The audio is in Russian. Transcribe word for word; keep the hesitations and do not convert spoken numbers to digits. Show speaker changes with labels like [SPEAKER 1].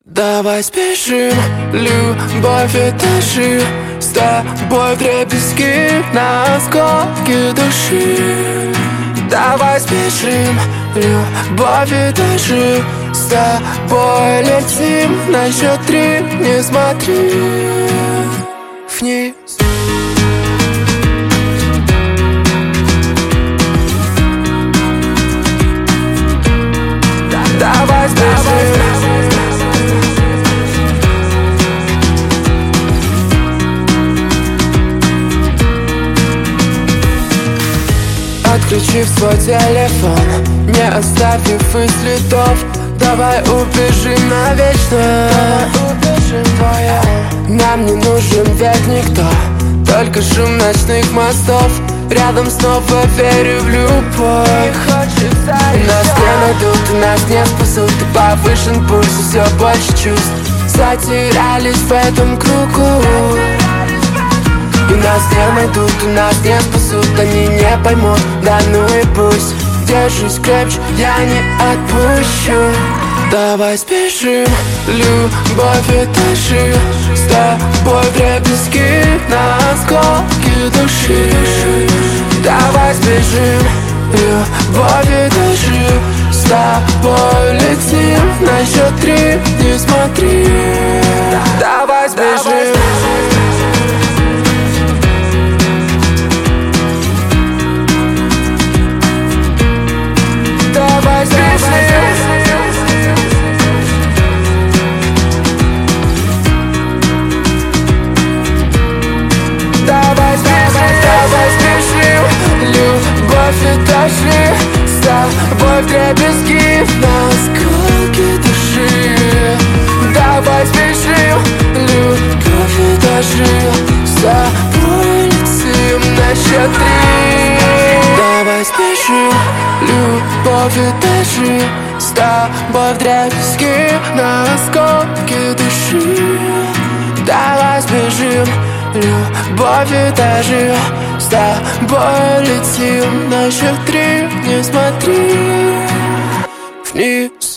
[SPEAKER 1] Давай спешим, любовь этажи, с тобой вдребезги на осколки души. Давай спешим, любовь этажи, с тобой летим на счет три, не смотри вниз. Давай спешим. Отключив свой телефон, не оставив и следов, давай убежим навечно. Давай убежим вдвоем. Нам не нужен век никто, только шум ночных мостов. Рядом снова верю в любовь. Нас не найдут, и нас не спасут, и повышен пульс, и все больше чувств. Затерялись в этом кругу. И нас не найдут, и нас не спасут, они не поймут, да ну и пусть. Держись крепче, я не отпущу. Давай спешим, любовь этажи, с тобой вдребезги на осколки души. Давай спешим, любовь этажи, с тобой летим на счет три, не смотри. Давай спешим. Давай спешим. Давай спешим, давай спешим, любовь этажи, с тобой вдребезги на осколки души. Давай спешим, любовь этажи, с тобой летим на счет три. Давай спешим, любовь этажи, с тобой вдребезги на осколки души. Давай спешим, любовь этажи, с тобой летим на счет три, не смотри вниз.